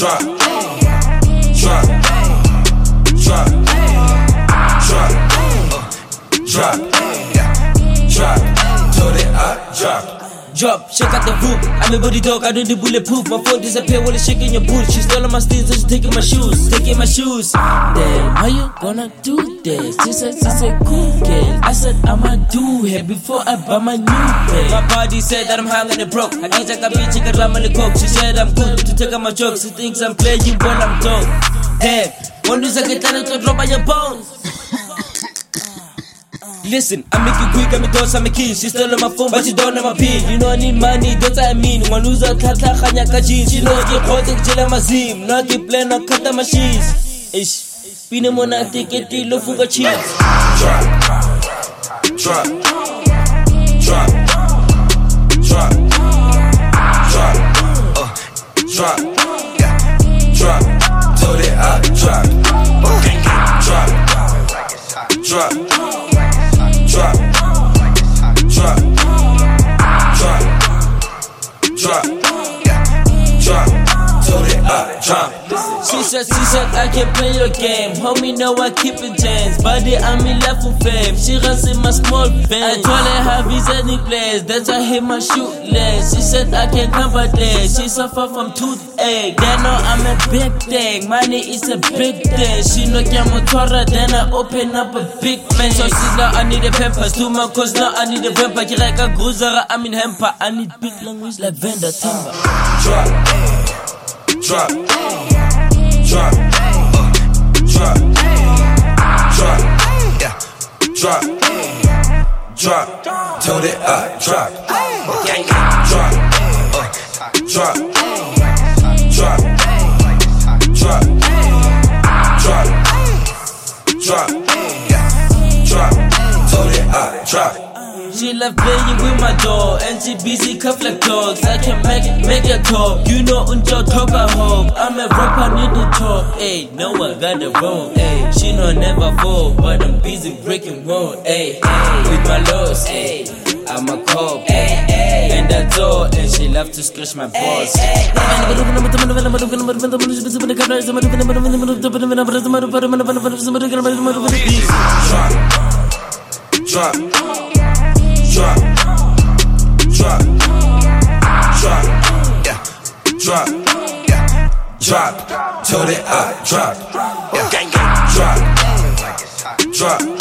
drop, drop, drop, drop, drop, told it up, drop. Drop, check out the roof. I'm a body dog, I don't need bulletproof. My phone disappear while it's shaking your boot. She stole all my steals, so she's taking my shoes. Damn, how you gonna do this? She said, cool girl. I said, I'ma do it before I buy my new bed. My body said that I'm hanging and broke. I can't take a bitch, I can ram on the coke. She said I'm good to take out my jokes. She thinks I'm playing when I'm dope. Damn, one news I get down to drop on your bones. Listen, I make it quick, I'm a dose, I'm a kid. She still on my phone, but she don't have my pin. You know I need money, that's what I mean. One loser, tata, khanya, kajin. She knows get hot, and chill on my zim. Not get plan, not cut the machines. Ish, pina mo na ticket, lo fuga cheese. Drop, drop, drop, drop, drop, drop, told it up, drop, drop, drop. Drop, drop, drop, drop, drop, told it up, drop. She said, I can play your game. Homie, know I keep it chance. Body, I'm in love for fame. She runs in my small van. I told her how is any place. That's why I hit my shoeless. She said I can come by there. She suffer from toothache. They know I'm a big thing. Money is a big thing. She know Yamotora, then I open up a big man. So she's now I need a pampers. To my cause now I need a vampire. She like a cruiser, I'm in hamper. I need big language like Venda Timber. Drop, drop, drop, drop, drop, yeah, drop, drop, told it up, drop, drop, drop, drop, drop, drop, drop, told it up, drop. She love playing with my dog, and she busy cuff like dogs. I can make her talk. You know, unjo talk I hope. I'm a rapper, need to talk. Ayy, no one got the road. Ayy, she know I never fall, but I'm busy breaking road. Ayy, with my loss. Ayy, I'm a cop. Ayy, and that's all. And she love to scratch my balls. Drop, drop, drop, drop, yeah, drop, yeah, drop, told it up, drop, yeah, drop, drop.